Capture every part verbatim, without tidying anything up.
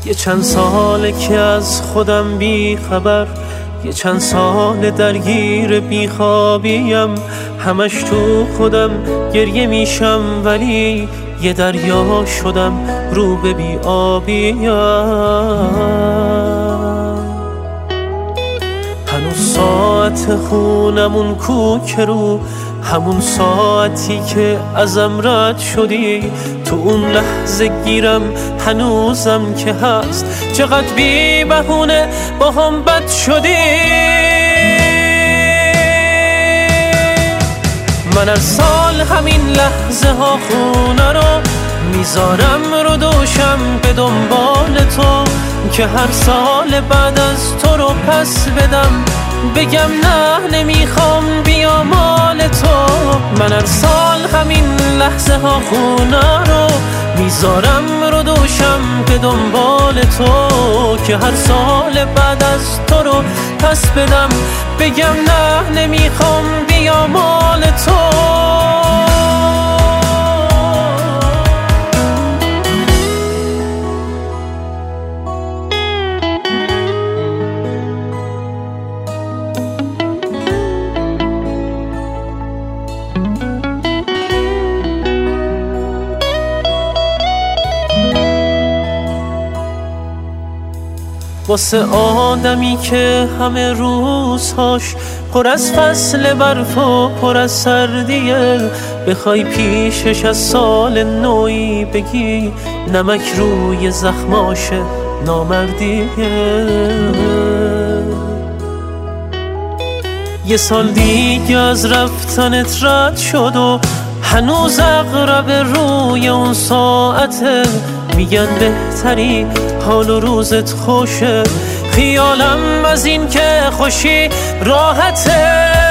یه چند ساله که از خودم بی خبر، یه چند سال درگیر بیخوابیم، همش تو خودم گریه میشم ولی یه دریا شدم رو به بی آبیم. هنوز ساعت خونمون کوکه رو همون ساعتی که ازم رد شدی، تو اون لحظه گیرم هنوزم که هست، چقدر بی بهونه با هم بد شدی. من هر سال همین لحظه ها خونه رو میذارم رو دوشم به دنبال تو، که هر سال بعد از تو رو پس بدم، بگم نه نمیخوام بیا مال تو. من هر سال همین لحظه ها خونه رو میذارم رو دوشم به دنبال تو، که هر سال بعد از تو رو پس بدم، بگم نه نمیخوام بیا مال تو. واسه آدمی که همه روزهاش پر از فصل برف و پر از سردیه، بخوای پیشش از سال نوی بگی نمک روی زخماشه نامردیه. یه سال دیگه از رفتنت رد شد و هنوز اقرب روی اون ساعته، میگن بهتری حال و روزت خوشه، خیالم از این که خوشی راحته.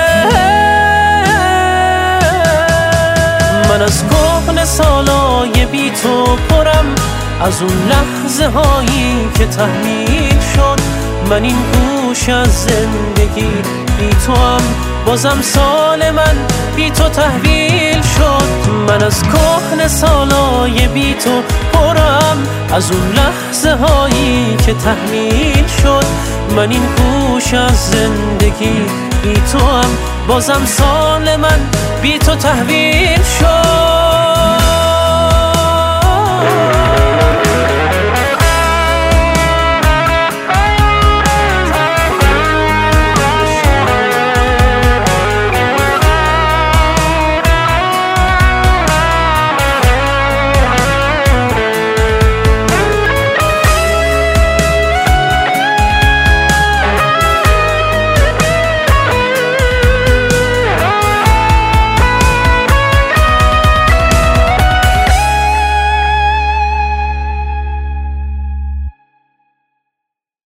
من از کهنه سالای بی تو پرم، از اون لحظه هایی که تحمیل شد، من این گوش از زندگی بی تو هم بازم سال من بی تو تحویل شد. من از کهنه سالای بی تو پرم، از اون لحظه هایی که تحمیل شد، من این گوش از زندگی بی تو هم بازم سال من بی تو تحویل شد.